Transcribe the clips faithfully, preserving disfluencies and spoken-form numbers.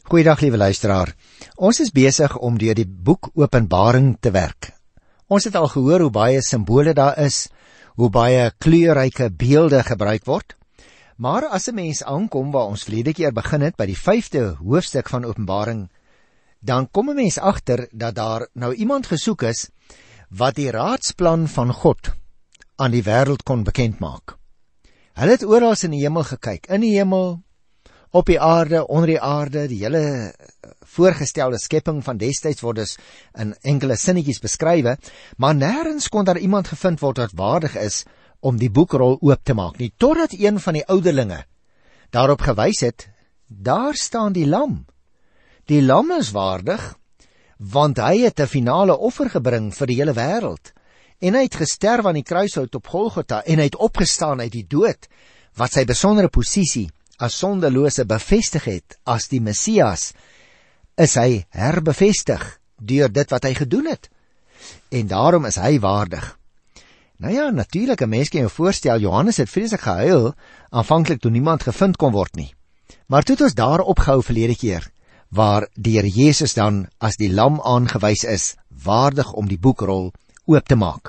Goeiedag, liewe luisteraar. Ons is besig om deur die boek Openbaring te werk. Ons het al gehoor hoe baie simbole daar is, hoe baie kleurryke beelde gebruik word. Maar as 'n mens aankom waar ons verlede keer begin het, by die vyfde hoofstuk van Openbaring, dan kom 'n mens agter dat daar nou iemand gesoek is wat die raadsplan van God aan die wêreld kon bekend maak. Hulle het oral in die hemel gekyk, in die hemel, op die aarde, onder die aarde, die hele voorgestelde skepping van destyds word dus in enkele sinnetjies beskrywe, maar nêrens kon daar iemand gevind word wat waardig is om die boekrol oop te maak nie, totdat een van die ouderlinge daarop gewys het, daar staan die lam. Die lam is waardig, want hy het 'n finale offer gebring vir die hele wêreld, en hy het gesterf aan die kruishout op Golgotha, en hy het opgestaan uit die dood, wat sy besondere posisie as sondelose bevestig het, as die Messias, is hy herbevestig deur dit wat hy gedoen het. En daarom is hy waardig. Nou ja, natuurlik, 'n mens kan jou voorstel, Johannes het vreeslik gehuil, aanvanklik toe niemand gevind kon word nie. Maar toe het ons daar opgehou verlede keer, waar die Here Jesus dan as die lam aangewys is, waardig om die boekrol oop te maak.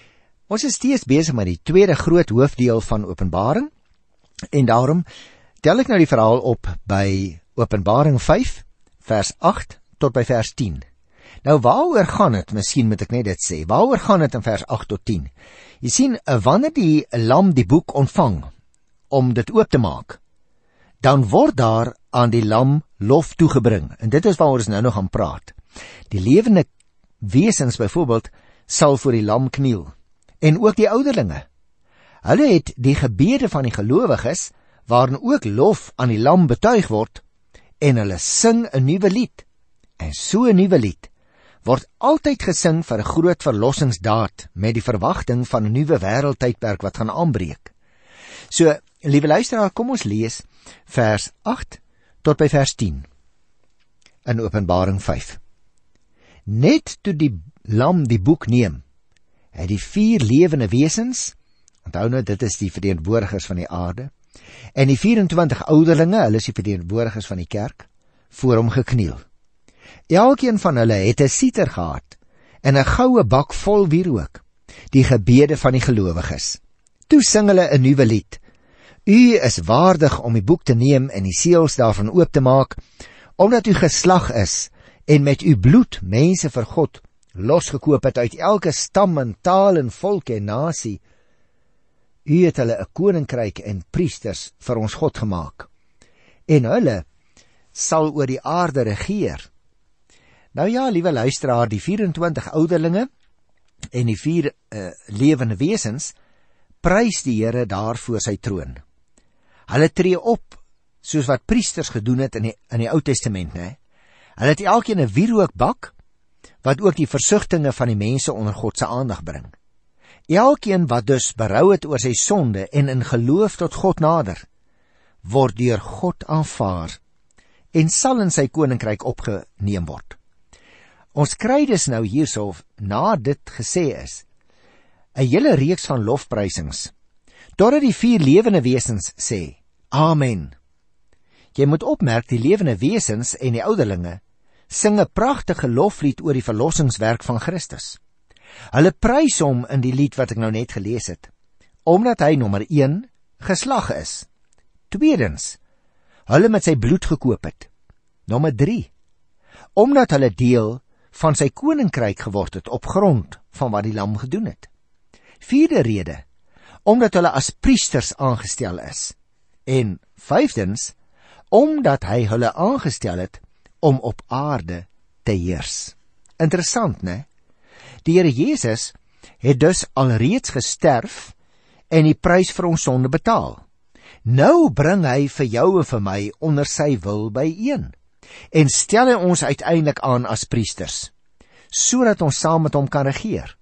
Ons is steeds besig met die tweede groot hoofdeel van Openbaring, en daarom tel ek nou die verhaal op by Openbaring vyf, vers agt tot by vers tien. Nou waaroor gaan het, miskien moet ek net dit sê, waaroor gaan het in vers agt tot tien? Jy sien, wanneer die lam die boek ontvang, om dit oop te maak, dan word daar aan die lam lof toegebring, en dit is waaroor ons nou nog gaan praat. Die lewende wesens byvoorbeeld, sal voor die lam kniel, en ook die ouderlinge. Hulle het die gebede van die gelowiges, waarin ook lof aan die lam betuig word, en hulle sing 'n nuwe lied. En so 'n nuwe lied word altyd gesing vir 'n groot verlossingsdaad, met die verwagting van 'n nuwe wêreldtydperk wat gaan aanbreek. So, liewe luisteraar, kom ons lees vers agt tot by vers tien in Openbaring vyf. Net toe die lam die boek neem, het die vier lewende wesens, onthou nou, dit is die verteenwoordigers van die aarde, en die vyf-en-twintig ouderlinge, hulle is die verteenwoordigers van die kerk, voor hom gekniel. Elkeen van hulle het 'n siter gehad, en 'n goue bak vol wierook, die gebede van die gelowiges. Toe sing hulle 'n nuwe lied. U is waardig om die boek te neem en die seels daarvan oop te maak, omdat u geslag is, en met uw bloed mense vir God losgekoop het uit elke stam en taal en volk en nasie. U het hulle 'n koninkryk en priesters vir ons God gemaak, en hulle sal oor die aarde regeer. Nou ja, liewe luisteraar, die vyf-en-twintig ouderlinge en die vier uh, lewende wesens prys die Here daar voor sy troon. Hulle tree op soos wat priesters gedoen het in die, in die Ou Testament, né? Hulle het elkeen 'n wierookbak, wat ook die versigtinge van die mense onder God se aandag bring. Elkeen wat dus berou het oor sy sonde en in geloof tot God nader, word deur God aanvaar en sal in sy koninkryk opgeneem word. Ons kry dus nou hierso, na dit gesê is, 'n hele reeks van lofprysings, totdat die vier lewende wesens sê, Amen. Jy moet opmerk, die lewende wesens en die ouderlinge sing 'n pragtige loflied oor die verlossingswerk van Christus. Hulle prys hom in die lied wat ek nou net gelees het, omdat hy nommer een geslag is. Tweedens, hulle met sy bloed gekoop het. Nommer drie, omdat hulle deel van sy koninkryk geword het op grond van wat die lam gedoen het. Vierde rede, omdat hulle as priesters aangestel is. En vyfdens, omdat hy hulle aangestel het om op aarde te heers. Interessant, né? Die Here Jesus het dus alreeds gesterf en die prys vir ons sonde betaal. Nou bring hy vir jou en vir my onder sy wil byeen, en stel hy ons uiteindelik aan as priesters, sodat ons saam met hom kan regeer.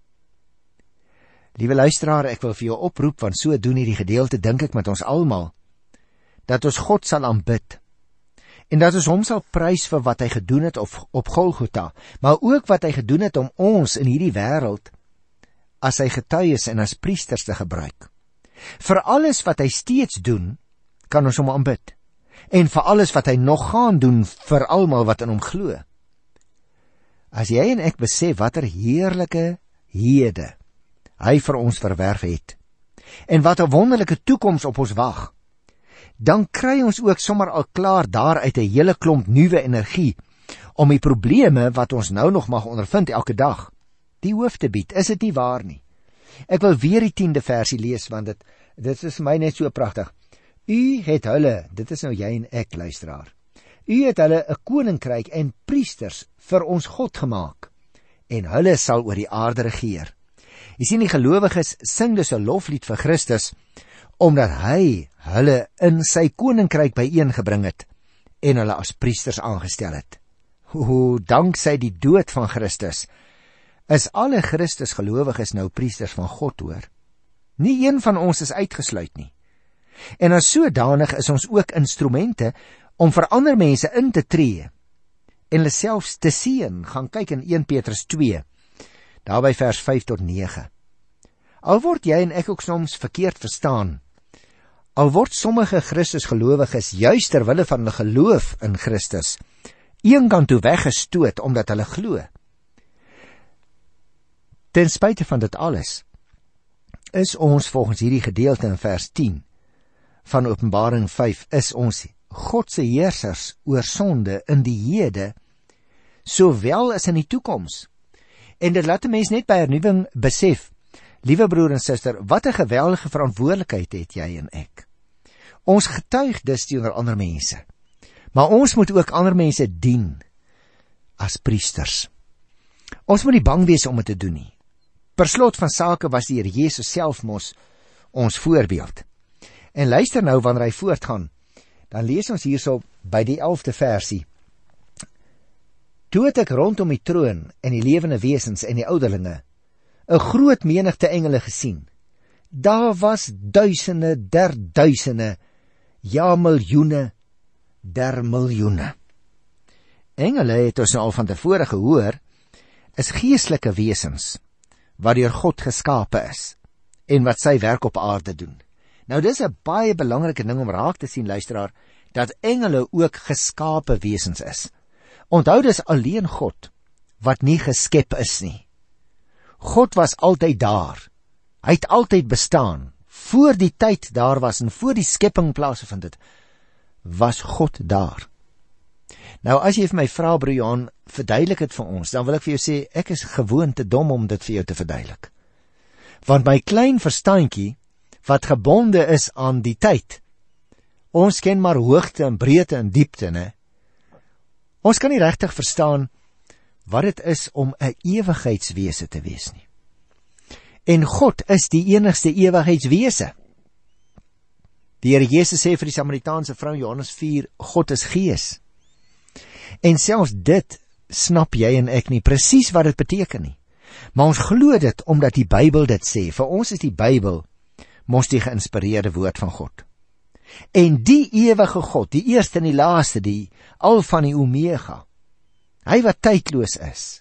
Liewe luisteraar, ek wil vir jou oproep, want so doen hierdie gedeelte, dink ek, met ons almal, dat ons God sal aanbid, en dat ons hom sal prys vir wat hy gedoen het op, op Golgotha, maar ook wat hy gedoen het om ons in hierdie wêreld as sy getuies en as priesters te gebruik. Vir alles wat hy steeds doen, kan ons hom aanbid. en vir alles wat hy nog gaan doen vir almal wat in hom glo. As jy en ek besef watter heerlike hede hy vir ons verwerf het, en wat 'n wonderlike toekoms op ons wag, dan kry ons ook sommer al klaar daaruit 'n hele klomp nuwe energie om die probleme wat ons nou nog mag ondervind elke dag, die hoof te bied. Is dit nie waar nie? Ek wil weer die tiende versie lees, want dit, dit is vir my net so pragtig. U het hulle, dit is nou jy en ek, luisteraar, u het hulle 'n koninkryk en priesters vir ons God gemaak, en hulle sal oor die aarde regeer. Jy sien, die gelowiges sing dus 'n loflied vir Christus, omdat hy hulle in sy koninkryk byeengebring het, en hulle as priesters aangestel het. O, danksy die dood van Christus, is alle Christus gelowiges nou priesters van God, hoor. Nie een van ons is uitgesluit nie. En as sodanig is ons ook instrumente om vir ander mense in te tree, en hulle selfs te seën. Gaan kyk in een Petrus twee, daarby vers vyf tot nege. Al word jy en ek ook soms verkeerd verstaan, al word sommige Christus gelowiges juist ter wille van hulle geloof in Christus een kant toe weggestoot omdat hulle glo. Ten spyte van dit alles, is ons volgens hierdie gedeelte in vers tien van Openbaring vyf, is ons God se heersers oor sonde in die hede, sowel as in die toekoms. En dit laat 'n mens net by hernuwing besef, liewe broer en suster, wat 'n geweldige verantwoordelikheid het jy en ek. Ons getuig dus teenoor ander mense, maar ons moet ook ander mense dien as priesters. Ons moet nie bang wees om dit te doen nie. Per slot van sake was die Here Jesus self mos ons voorbeeld. En luister nou wanneer hy voortgaan, dan lees ons hierso by die elfde versie. Toe het ek rondom die troon en die lewende wesens en die ouderlinge 'n groot menigte engele gesien. Daar was duisende der duisende, ja miljoene der miljoene. Engele, het ons al van tevore gehoor, is geestelike wesens wat deur God geskape is en wat sy werk op aarde doen. Nou dis 'n baie belangrike ding om raak te sien, luisteraar, dat engele ook geskape wesens is. Onthou, dis alleen God wat nie geskep is nie. God was altyd daar. Hy het altyd bestaan. Voor die tyd daar was en voor die skepping plaasgevind het, was God daar. Nou as jy vir my vra, broer Johan, verduidelik dit vir ons, dan wil ek vir jou sê, ek is gewoon te dom om dit vir jou te verduidelik. Want my klein verstandjie, wat gebonde is aan die tyd, ons ken maar hoogte en breedte en diepte, ne? Ons kan nie regtig verstaan wat dit is om 'n ewigheidswese te wees nie. En God is die enigste ewigheidswese. Die Here Jesus sê vir die Samaritaanse vrou in Johannes vier, God is gees. En selfs dit snap jy en ek nie presies wat dit beteken nie. Maar ons glo dit omdat die Bybel dit sê. Vir ons is die Bybel mos die geïnspireerde woord van God. En die ewige God, die eerste en die laaste, die Alfa en die Omega, hy wat tydloos is,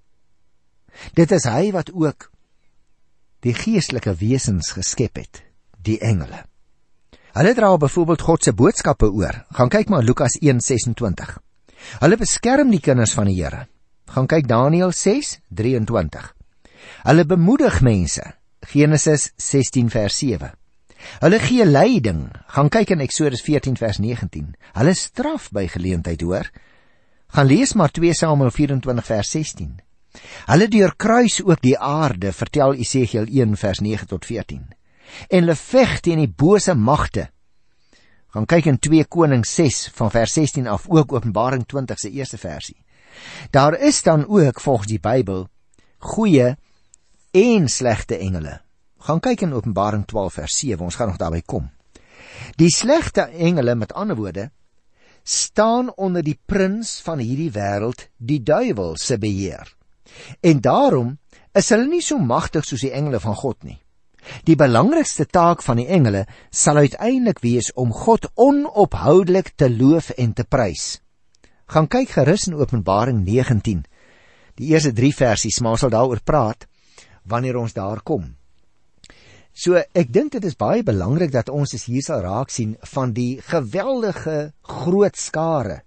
dit is hy wat ook die geestelike wesens geskep het, die engele. Hulle dra byvoorbeeld God se boodskappe oor. Gaan kyk maar Lukas een sesentwintig. Hulle beskerm die kinders van die Here. Gaan kyk Daniël ses drieëntwintig. Hulle bemoedig mense. Genesis sestien vers sewe. Hulle gee leiding. Gaan kyk in Eksodus veertien vers negentien. Hulle straf by geleentheid, hoor. Gaan lees maar twee Samuel vyerentwintig vers sestien. Hulle deurkruis ook die aarde, vertel Esegiel een vers nege tot veertien. En hulle veg teen die bose magte. Gaan kyk in twee Konings ses van vers sestien af, ook Openbaring twintig se eerste versie. Daar is dan ook volgens die Bybel goeie en slegte engele. Gaan kyk in Openbaring twaalf vers sewe, ons gaan nog daarby kom. Die slegte engele, met ander woorde, staan onder die prins van hierdie wêreld, die duiwel se beheer. En daarom is hulle nie so magtig soos die engele van God nie. Die belangrikste taak van die engele sal uiteindelik wees om God onophoudelik te loof en te prys. Gaan kyk gerus in Openbaring negentien, die eerste drie versies, maar ons sal daaroor praat wanneer ons daar kom. So ek dink dit is baie belangrik dat ons dus hier sal raak sien van die geweldige groot skare.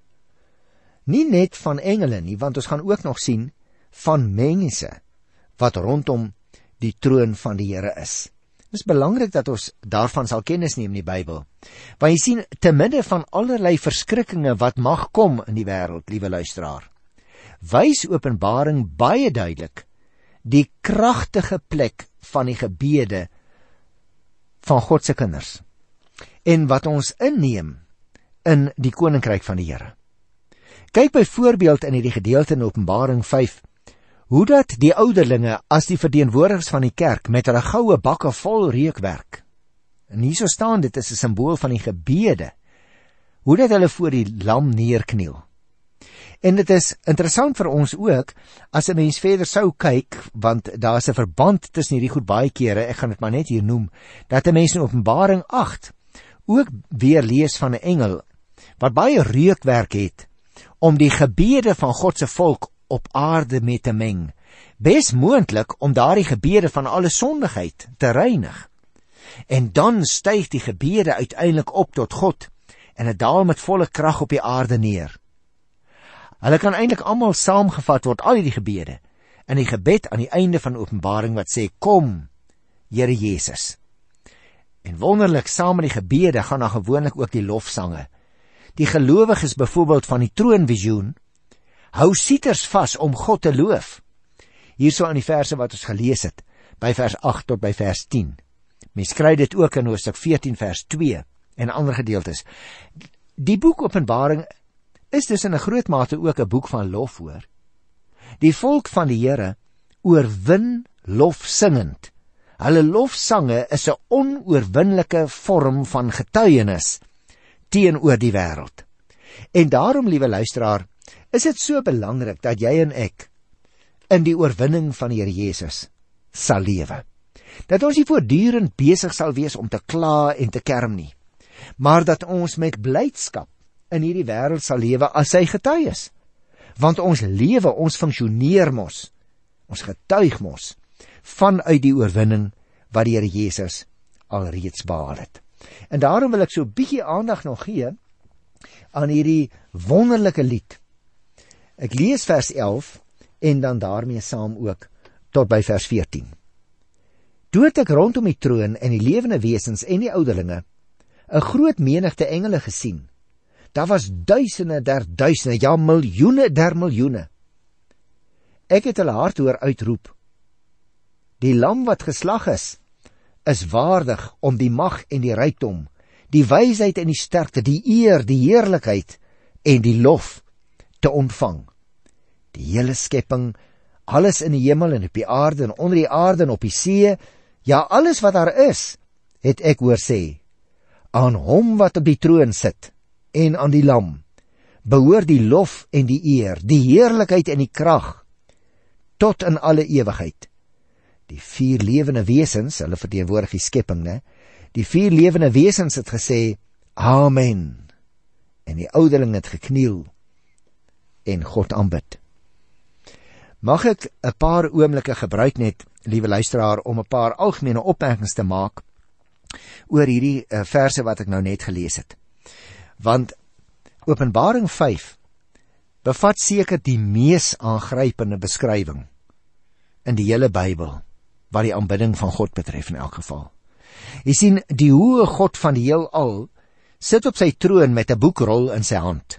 Nie net van engele nie, want ons gaan ook nog sien van mense wat rondom die troon van die Here is. Het is belangrik dat ons daarvan sal kennis neem in die Bybel. Want jy sien, te midde van allerlei verskrikkinge wat mag kom in die wêreld, liewe luisteraar, wys Openbaring baie duidelik die kragtige plek van die gebede van God se kinders en wat ons inneem in die koninkryk van die Here. Kyk byvoorbeeld in hierdie gedeelte in Openbaring vyf, hoe dat die ouderlinge as die verteenwoordigers van die kerk met hulle goue bakke vol reukwerk, en hierso staan dit is 'n simbool van die gebede, hoe dat hulle voor die lam neerkniel. En dit is interessant vir ons ook, as 'n mens verder sou kyk, want daar is 'n verband tussen hierdie goed baie kere, ek gaan dit maar net hier noem, dat 'n mens in Openbaring agt ook weer lees van 'n engel, wat baie reukwerk het, om die gebede van God se volk op aarde mee te meng, bes moontlik om daardie gebede van alle sondigheid te reinig. En dan styg die gebede uiteindelik op tot God, en het daal met volle krag op die aarde neer. Hulle kan eintlik almal saamgevat word, al die gebede, in die gebed aan die einde van Openbaring wat sê, kom, Here Jesus. En wonderlik, saam met die gebede gaan dan gewoonlik ook die lofsange. Die gelowiges byvoorbeeld van die troonvisioen, hou sieters vas om God te loof. Hierso aan die verse wat ons gelees het, by vers agt tot by vers tien. Mens kry dit ook in Hoofstuk veertien vers twee en ander gedeeltes. Die boek Openbaring is dus in 'n groot mate ook 'n boek van lof, hoor. Die volk van die Here oorwin lofsingend. Hulle lofsange is 'n onoorwinnelike vorm van getuienis teenoor die wêreld. En daarom, liewe luisteraar, is dit so belangrik dat jy en ek in die oorwinning van die Here Jesus sal lewe. Dat ons nie voortdurend besig sal wees om te kla en te kerm nie, maar dat ons met blydskap in hierdie wêreld sal lewe as sy getuies. Want ons lewe, ons funksioneer mos, ons getuig mos, vanuit die oorwinning wat die Here Jesus alreeds behaal het. En daarom wil ek so 'n bietjie aandag nog gee aan hierdie wonderlike lied. Ek lees vers elf en dan daarmee saam ook tot by vers veertien. Toe het ek rondom die troon en die lewende wesens en die ouderlinge 'n groot menigte engele gesien. Daar was duisende der duisende, ja miljoene der miljoene. Ek het hulle hard hoor uitroep, die lam wat geslag is, is waardig om die mag en die rykdom, die wysheid en die sterkte, die eer, die heerlikheid en die lof te ontvang. Die hele skepping, alles in die hemel en op die aarde en onder die aarde en op die see, ja alles wat daar is, het ek hoor sê, aan hom wat op die troon sit en aan die lam, behoort die lof en die eer, die heerlikheid en die krag, tot in alle ewigheid. Die vier lewende wesens, hulle verteenwoordig die skepping, ne? Die vier lewende wesens het gesê, Amen. En die ouderling het gekniel en God aanbid. Mag ek 'n paar oomblikke gebruik net, liewe luisteraar, om 'n paar algemene opmerkings te maak oor hierdie uh, verse wat ek nou net gelees het. Want Openbaring vyf bevat seker die mees aangrypende beskrywing in die hele Bybel, wat die aanbidding van God betref in elk geval. Jy sien, die hoë God van die heelal sit op sy troon met 'n boekrol in sy hand.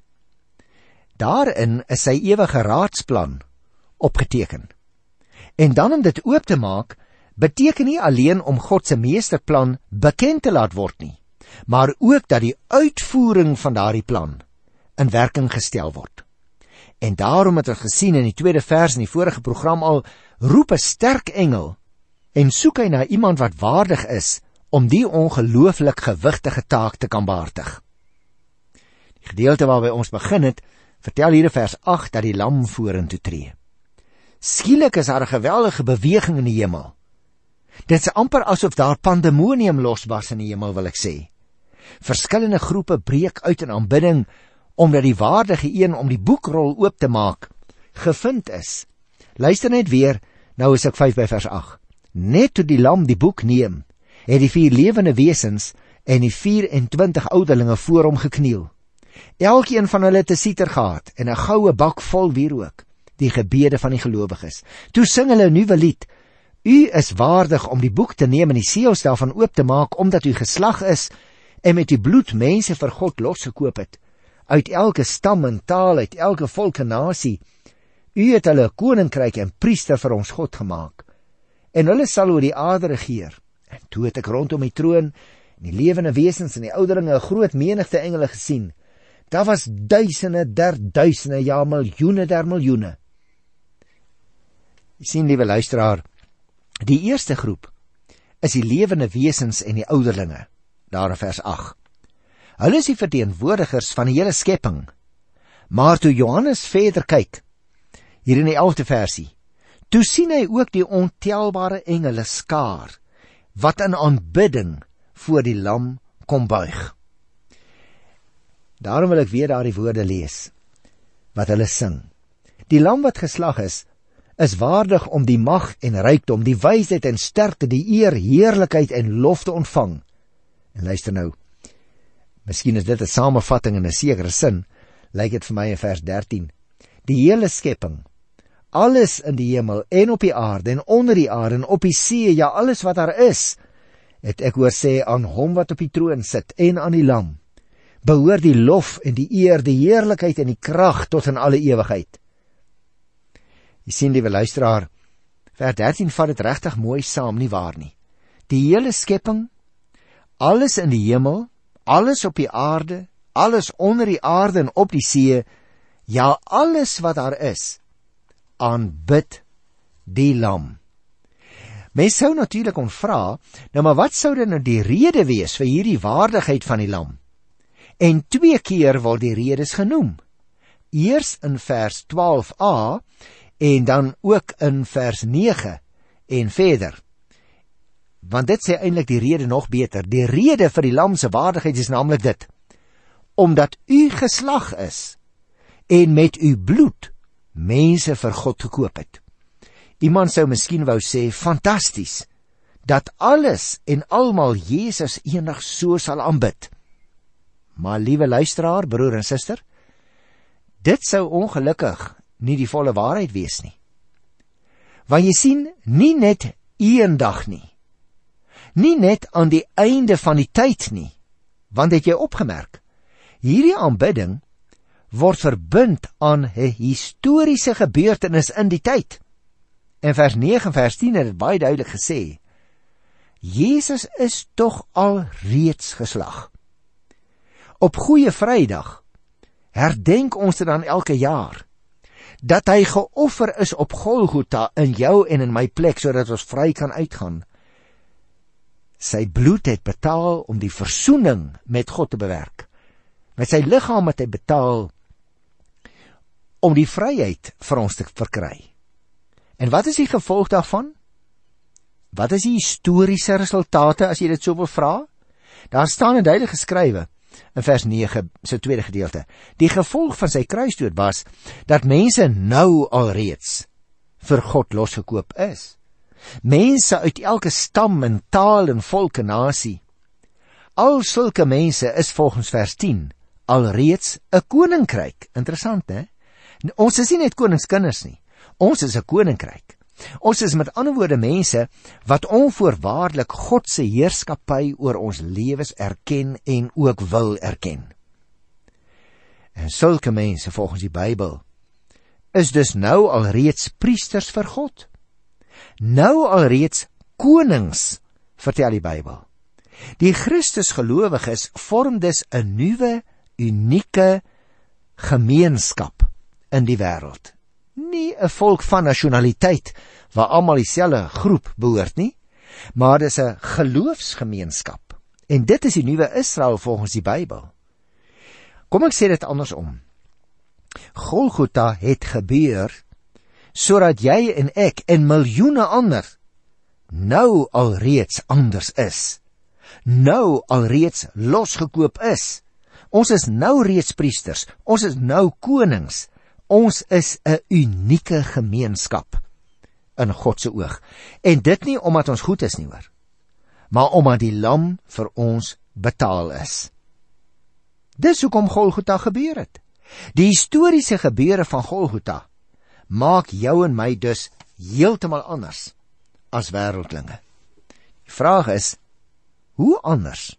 Daarin is sy ewige raadsplan opgeteken. En dan om dit oop te maak, beteken nie alleen om God se meesterplan bekend te laat word nie, maar ook dat die uitvoering van daardie plan in werking gestel word. En daarom het ons gesien in die tweede vers in die vorige program al, roep 'n sterk engel en soek hy na iemand wat waardig is om die ongelooflik gewigtige taak te kan behartig. Die gedeelte waarby ons begin het, vertel hier in vers agt dat die lam vorentoe tree. Skielik is daar 'n geweldige beweging in die hemel. Dit is amper asof daar pandemonium losbars in die hemel, wil ek sê. Verskillende groepe breek uit in aanbidding, omdat die waardige een om die boekrol oop te maak gevind is. Luister net weer, nou is ek vyf by vers agt. Net toe die lam die boek neem, het die vier lewende wesens en die vier en twintig ouderlinge voor hom gekniel. Elkeen van hulle het 'n siter gehad en 'n goue bak vol wierook, die gebede van die gelowiges. Toe sing hulle 'n nuwe lied. U is waardig om die boek te neem en die seels daarvan oop te maak, omdat u geslag is en met u bloed mense vir God losgekoop het, uit elke stam en taal, uit elke volk en nasie. U het hulle 'n koninkryk en priester vir ons God gemaak, en hulle sal oor die aarde regeer. En toe het ek rondom die troon, en die lewende wesens en die ouderlinge 'n groot menigte engele gesien. Daar was duisende der duisende, ja miljoene der miljoene. Jy sien, liewe luisteraar, die eerste groep is die lewende wesens en die ouderlinge, daar in vers agt. Hulle is die verteenwoordigers van die hele skepping. Maar toe Johannes verder kyk, hier in die elfde versie, toe sien hy ook die ontelbare engele skaar, wat in aanbidding voor die lam kom buig. Daarom wil ek weer daar die woorde lees, wat hulle sing. Die lam wat geslag is, is waardig om die mag en rykdom, die wysheid en sterkte, die eer, heerlikheid en lof te ontvang. En luister nou, miskien is dit 'n samevatting in 'n sekere sin, lyk dit vir my in vers dertien. Die hele skepping, alles in die hemel en op die aarde en onder die aarde en op die see, ja alles wat daar is, het ek hoor sê aan hom wat op die troon sit en aan die lam, behoort die lof en die eer, die heerlikheid en die krag tot in alle ewigheid. Jy sien, liewe luisteraar, vers dertien vat dit regtig mooi saam, nie waar nie? Die hele skepping, alles in die hemel, alles op die aarde, alles onder die aarde en op die see, ja alles wat daar is, aanbid die lam. Mens sou natuurlik ontvra, nou maar wat sou dan nou die rede wees vir hierdie waardigheid van die lam? En twee keer word die redes genoem. Eers in vers twaalf a en dan ook in vers nege en verder. Want dit sê eintlik die rede nog beter. Die rede vir die lam se waardigheid is naamlik dit: omdat u geslag is en met u bloed mense vir God gekoop het. Iemand sou miskien wou sê, fantasties, dat alles en almal Jesus eendag so sal aanbid. Maar liewe luisteraar, broer en suster, dit sou ongelukkig nie die volle waarheid wees nie. Want jy sien, nie net eendag nie, nie net aan die einde van die tyd nie, want het jy opgemerk, hierdie aanbidding word verbind aan 'n historiese gebeurtenis in die tyd. En vers nege en vers tien het dit baie duidelik gesê, Jesus is tog al reeds geslag. Op Goeie Vrydag herdenk ons dit dan elke jaar, dat hy geoffer is op Golgotha in jou en in my plek, sodat ons vry kan uitgaan. Sy bloed het betaal om die versoening met God te bewerk. Met sy liggaam het hy betaal om die vryheid vir ons te verkry. En wat is die gevolg daarvan? Wat is die historiese resultate, as jy dit so wil vra? Daar staan in duidelik geskrywe, in vers nege, sy tweede gedeelte, die gevolg van sy kruisdood was, dat mense nou alreeds vir God losgekoop is. Mense uit elke stam en taal en volk en nasie. Al sulke mense is volgens vers tien alreeds 'n koninkryk. Interessant, hè? Ons is nie net koningskinders nie. Ons is 'n koninkryk. Ons is met ander woorde mense wat onvoorwaardelik God se heerskappy oor ons lewens erken en ook wil erken. En sulke mense, volgens die Bybel, is dus nou alreeds priesters vir God. Nou alreeds konings, vertel die Bybel. Die Christusgelowiges vorm dus 'n nuwe, unieke gemeenskap in die wêreld. Nie 'n volk van nasionaliteit waar almal dieselfde groep behoort nie, maar dis 'n geloofsgemeenskap. En dit is die nuwe Israel volgens die Bybel. Kom ek sê dit andersom. Golgotha het gebeur sodat jy en ek en miljoene ander nou alreeds anders is. Nou alreeds losgekoop is. Ons is nou reeds priesters. Ons is nou konings. Ons is 'n unieke gemeenskap in God se oog. En dit nie omdat ons goed is nie, hoor. maar omdat die lam vir ons betaal is. Dis hoekom Golgotha gebeur het. Die historiese gebeure van Golgotha maak jou en my dus heeltemal anders as wêreldlinge. Die vraag is, hoe anders?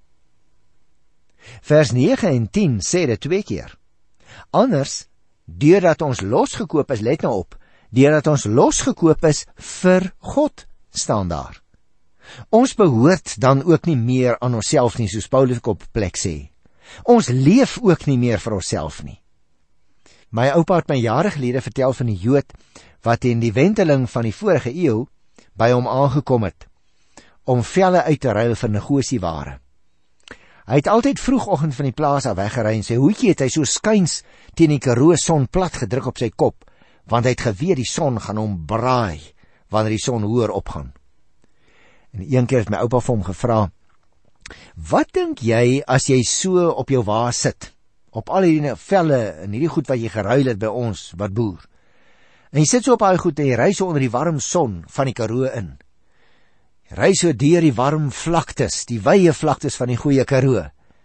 Vers nege en tien sê dit twee keer. Anders, deurdat ons losgekoop is, let nou op, deurdat ons losgekoop is vir God, staan daar. Ons behoort dan ook nie meer aan onsself nie, soos Paulus op plek sê. Ons leef ook nie meer vir onsself nie. My oupa het my jare gelede vertel van die Jood wat in die wenteling van die vorige eeu by hom aangekom het om velle uit te ruil vir negosieware. Hy het altyd vroegoggend van die plaas af weggery en sy hoedjie het hy so skuins teen die Karoo son plat gedruk op sy kop, want hy het geweet die son gaan hom braai wanneer die son hoër opgaan. En een keer het my oupa vir hom gevra, wat dink jy as jy so op jou wa sit, op al die velle en hierdie goed wat jy geruil het by ons, wat boer, en jy sit so op al die goed en jy ry so onder die warm son van die Karoo in, jy ry so deur die warm vlaktes, die wye vlaktes van die goeie Karoo,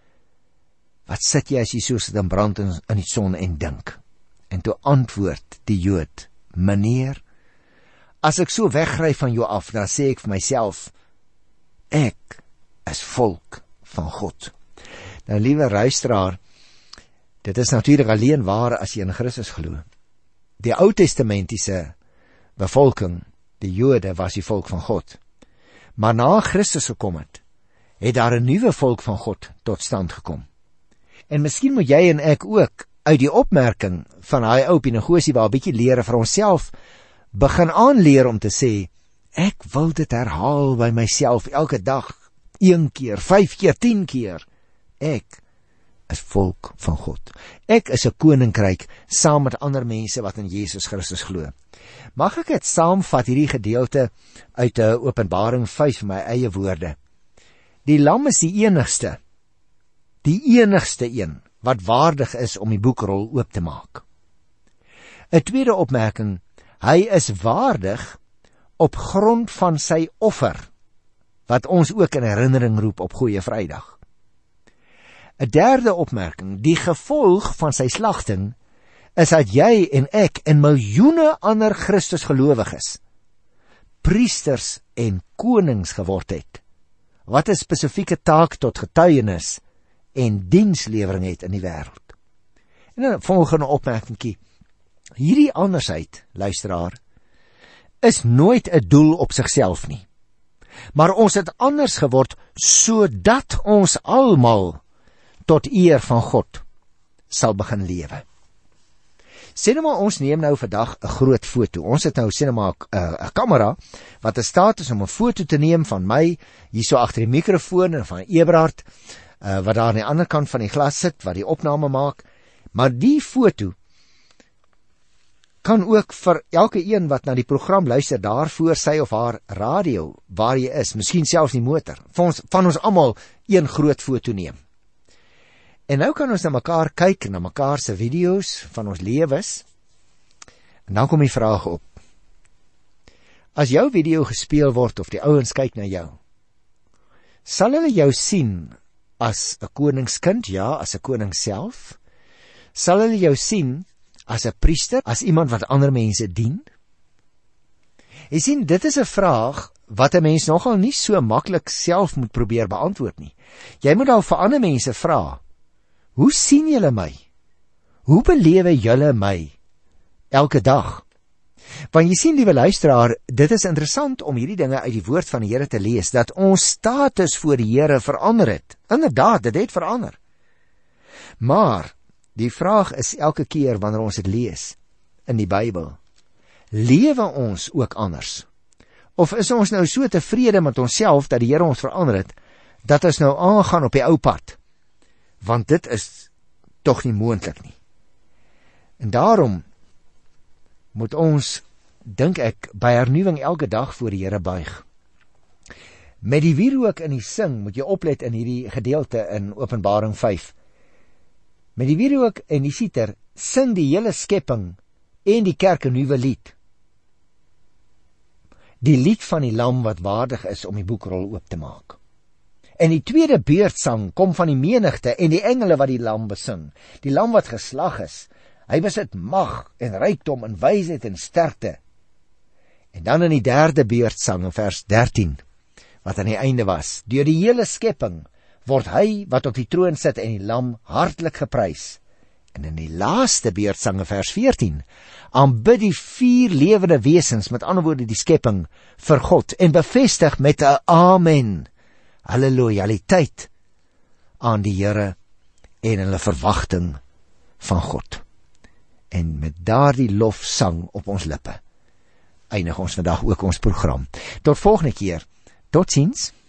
wat sit jy as jy so sit en brand in, in die son en dink? En toe antwoord die Jood, meneer, as ek so wegry van jou af, dan sê ek vir myself, ek is volk van God. Nou, liewe luisteraar, dit is natuurlik alleen waar as jy in Christus glo. Die Ou Testamentiese bevolking, die Jode, was die volk van God. Maar na Christus gekom het, het daar 'n nuwe volk van God tot stand gekom. En miskien moet jy en ek ook uit die opmerking van hy ou Negosie waar 'n bietjie leer vir onsself begin aanleer om te sê, ek wil dit herhaal by myself elke dag, een keer, vyf keer, tien keer. Ek is volk van God. Ek is 'n koninkryk saam met ander mense wat in Jesus Christus glo. Mag ek dit saamvat, hierdie gedeelte uit uh, Openbaring vyf, my eie woorde. Die lam is die enigste, die enigste een wat waardig is om die boekrol oop te maak. 'n Tweede opmerking, hy is waardig op grond van sy offer, wat ons ook in herinnering roep op Goeie Vrydag. 'n Derde opmerking, die gevolg van sy slagting is dat jy en ek en miljoene ander Christus gelowiges priesters en konings geword het, wat 'n spesifieke taak tot getuienis en dienslewering het in die wêreld. En 'n volgende opmerkingie, hierdie andersheid, luisteraar, is nooit 'n doel op sigself nie, maar ons het anders geword sodat ons almal tot eer van God sal begin lewe. Sê nou maar ons neem nou vandag 'n groot foto. Ons het nou sê nou maar 'n uh, kamera wat in staat is om 'n foto te neem van my hier so agter die mikrofoon en van Eberhard uh, wat daar aan die ander kant van die glas sit wat die opname maak. Maar die foto kan ook vir elke een wat na die program luister daar voor sy of haar radio waar jy is, miskien selfs die motor, van ons van ons almal een groot foto neem. En nou kan ons na mekaar kyk, na mekaar se video's van ons lewens. En dan kom die vraag op. As jou video gespeel word of die ouens kyk na jou, sal hulle jou sien as 'n koningskind, ja, as 'n koning self? Sal hulle jou sien as 'n priester, as iemand wat ander mense dien? Jy sien, dit is 'n vraag wat 'n mens nogal nie so maklik self moet probeer beantwoord nie. Jy moet al vir ander mense vra, hoe sien julle my? Hoe belewe julle my elke dag? Want jy sien, liewe luisteraar, dit is interessant om hierdie dinge uit die woord van die Here te lees, dat ons status voor die Here verander het. Inderdaad, dit het verander. Maar die vraag is elke keer wanneer ons dit lees in die Bybel, lewe ons ook anders? Of is ons nou so tevrede met onsself dat die Here ons verander het, dat ons nou aangaan op die ou pad? Want dit is tog nie moontlik nie. En daarom moet ons, dink ek, by hernuwing elke dag voor die Here buig. Met die wierook in die sing, moet jy oplet in hierdie gedeelte in Openbaring vyf. Met die wierook en die siter sing die hele skepping en die kerk 'n nuwe lied. Die lied van die lam wat waardig is om die boekrol oop te maak. En die tweede beurtsang kom van die menigte en die engele wat die lam besing. Die lam wat geslag is, hy besit mag en rykdom en wysheid en sterkte. En dan in die derde beurtsang in vers dertien, wat aan die einde was, deur die hele skepping word hy wat op die troon sit en die lam hartlik geprys. En in die laaste beurtsang in vers veertien, aanbid die vier lewende wesens, met ander woorde die skepping, vir God en bevestig met 'n amen hulle lojaliteit aan die Here en hulle verwagting van God. En met daardie lofsang op ons lippe eindig ons vandag ook ons program. Tot volgende keer. Totsiens.